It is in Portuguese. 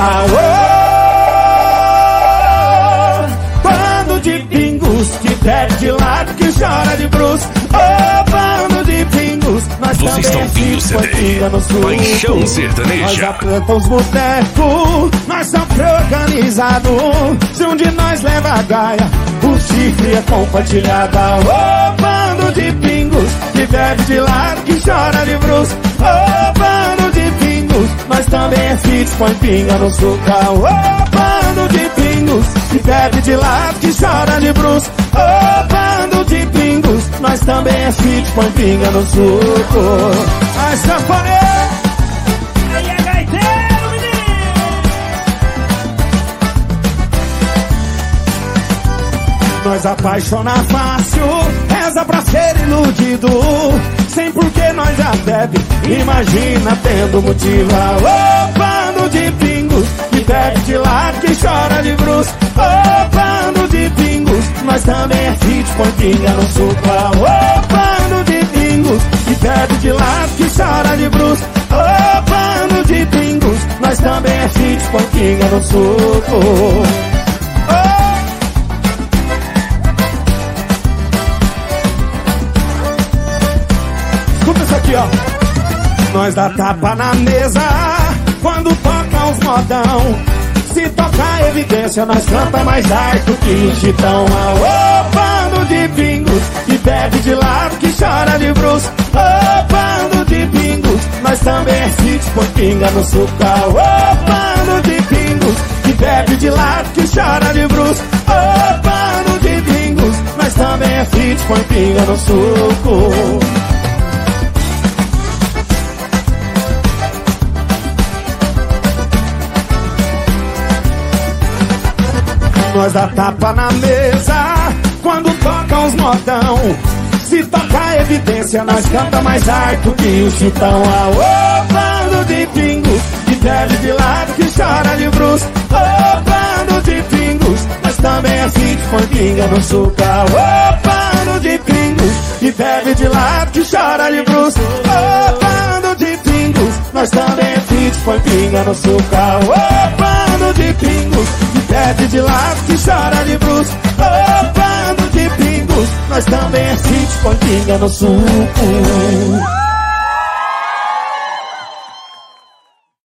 Aô, bando de pingus que bebe de lado, que chora de bruxo. Ô, bando de pingus, nós Vocês também estão ouvindo o CD Paixão Sertaneja. Nós aplanta os botecos, nós sempre organizados. Se um de nós leva a gaia, o chifre é compartilhado. Ô, bando de pingus que bebe de lado, que chora de bruxo. Ô, bando de pingus, nós também é fit, põe pinga no suco. Ô, bando de pingus que bebe de lado, que chora de bruxo. Ô, bando de pingus, nós também é fit, põe pinga no suco. Ai, sanfoneiro! Aí é gaiteiro, menino! Nós apaixona fácil, reza pra ser iludido. Sem porquê nós já bebe, imagina tendo motivo. Ô, bando de pingus que bebe de lado, que chora de bruxo. Ô, bando de pingus, nós também é fit, põe pinga no suco. Ô, bando de pingus que bebe de lado, que chora de bruxo. Ô, bando de pingus, nós também é fit, põe pinga no suco. Escuta isso aqui, ó. Nós dá tapa na mesa quando toca os modão. Se tocar evidência, nós canta mais alto que o Chitão. Ô, bando de pingus que bebe de lado, que chora de bruxo. Ô, bando de pingus, nós também é fit, põe pinga no suco. Ô, bando de pingus que bebe de lado, que chora de bruxo. Ô, bando de pingus, nós também é fit, põe pinga no suco. Nós dá tapa na mesa quando toca os modão. Se tocar evidência, nós canta mais alto que o Chitão. Ô, bando de pingus que bebe de lado, que chora de bruxo. Ô, bando de pingus, nós também é fit, põe pinga no suco. Ô, bando de pingus que bebe de lado, que chora de bruxo. Ô, bando de pingus, nós também é fit, põe pinga no suco. Ô, bando de pingus que bebe de lado, que chora de bruxo. Ô, bando de pingus, nós também é fit, põe pinga no suco.